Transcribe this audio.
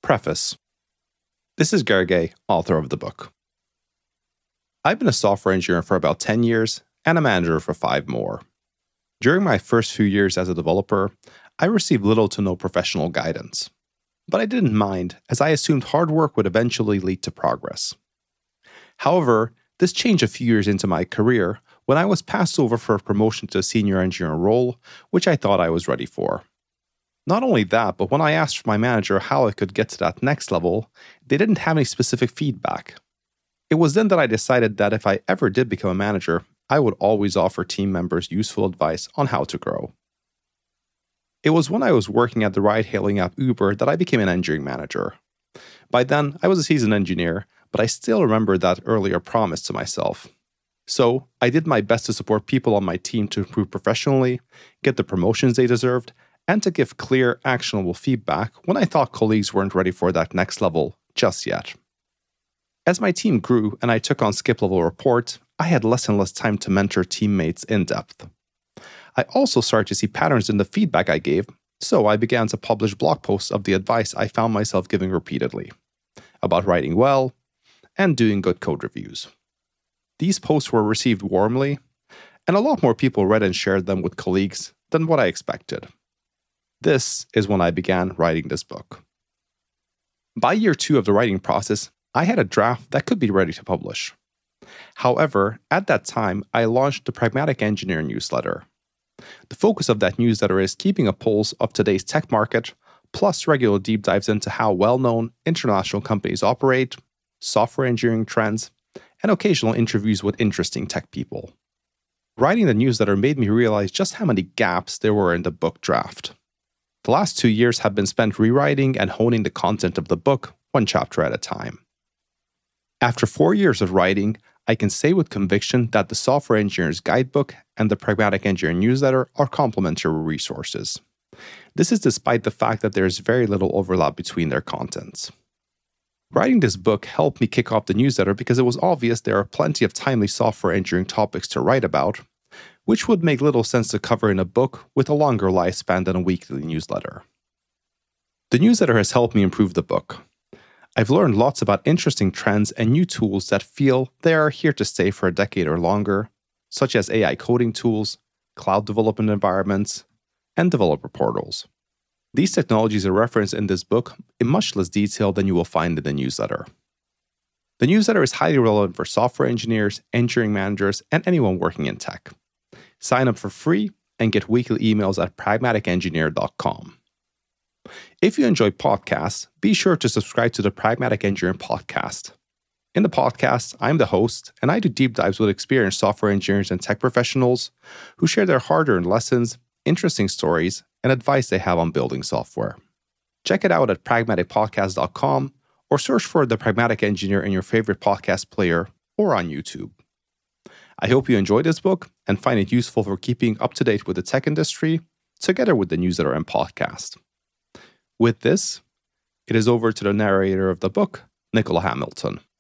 Preface. This is Gergely, author of the book. I've been a software engineer for about 10 years and a manager for 5 more. During my first few years as a developer, I received little to no professional guidance. But I didn't mind, as I assumed hard work would eventually lead to progress. However, this changed a few years into my career when I was passed over for a promotion to a senior engineer role, which I thought I was ready for. Not only that, but when I asked my manager how I could get to that next level, they didn't have any specific feedback. It was then that I decided that if I ever did become a manager, I would always offer team members useful advice on how to grow. It was when I was working at the ride-hailing app Uber that I became an engineering manager. By then, I was a seasoned engineer, but I still remember that earlier promise to myself. So, I did my best to support people on my team to improve professionally, get the promotions they deserved, and to give clear, actionable feedback when I thought colleagues weren't ready for that next level just yet. As my team grew and I took on skip-level reports, I had less and less time to mentor teammates in depth. I also started to see patterns in the feedback I gave, so I began to publish blog posts of the advice I found myself giving repeatedly, about writing well and doing good code reviews. These posts were received warmly, and a lot more people read and shared them with colleagues than what I expected. This is when I began writing this book. By year 2 of the writing process, I had a draft that could be ready to publish. However, at that time, I launched the Pragmatic Engineer newsletter. The focus of that newsletter is keeping a pulse of today's tech market, plus regular deep dives into how well-known international companies operate, software engineering trends, and occasional interviews with interesting tech people. Writing the newsletter made me realize just how many gaps there were in the book draft. The last 2 years have been spent rewriting and honing the content of the book, one chapter at a time. After 4 years of writing, I can say with conviction that the Software Engineer's Guidebook and the Pragmatic Engineer newsletter are complementary resources. This is despite the fact that there is very little overlap between their contents. Writing this book helped me kick off the newsletter because it was obvious there are plenty of timely software engineering topics to write about, which would make little sense to cover in a book with a longer lifespan than a weekly newsletter. The newsletter has helped me improve the book. I've learned lots about interesting trends and new tools that feel they are here to stay for a decade or longer, such as AI coding tools, cloud development environments, and developer portals. These technologies are referenced in this book in much less detail than you will find in the newsletter. The newsletter is highly relevant for software engineers, engineering managers, and anyone working in tech. Sign up for free and get weekly emails at pragmaticengineer.com. If you enjoy podcasts, be sure to subscribe to the Pragmatic Engineering podcast. In the podcast, I'm the host, and I do deep dives with experienced software engineers and tech professionals who share their hard-earned lessons, interesting stories, and advice they have on building software. Check it out at pragmaticpodcast.com or search for The Pragmatic Engineer in your favorite podcast player or on YouTube. I hope you enjoyed this book and find it useful for keeping up to date with the tech industry, together with the newsletter and podcast. With this, it is over to the narrator of the book, Nicola Hamilton.